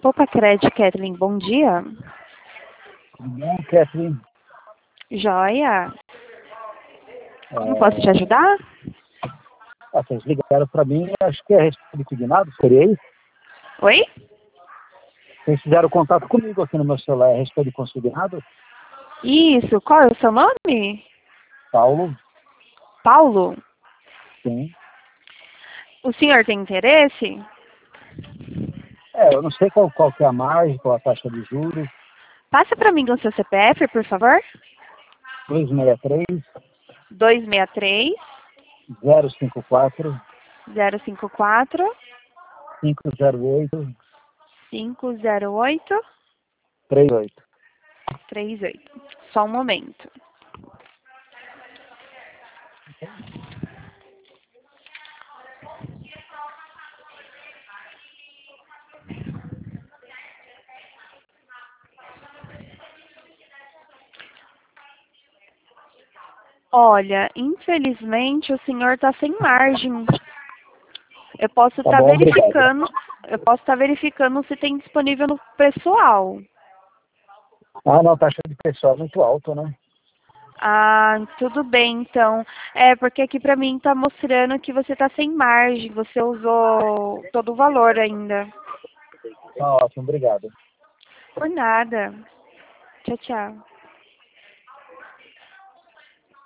Opa, Cred, Kathleen, bom dia. Tudo bom, Kathleen? Joia. Como posso te ajudar? Vocês ligaram para mim, acho que é a respeito de combinado, seria isso? Oi? Vocês fizeram contato comigo aqui no meu celular, a respeito de consignado? Isso, qual é o seu nome? Paulo? Paulo. Sim. O senhor tem interesse? Eu não sei qual que é a margem, qual a taxa de juros. Passa para mim o seu CPF, por favor. 263 263 054 054 508 508 38. 38. Só um momento. Olha, infelizmente o senhor está sem margem. Eu posso Tá estar bom, verificando, se tem disponível no pessoal. Ah, não, a taxa de pessoal é muito alta, né? Ah, tudo bem, então. É, porque aqui pra mim tá mostrando que você tá sem margem, você usou todo o valor ainda. Tá ótimo, obrigado. Por nada. Tchau, tchau.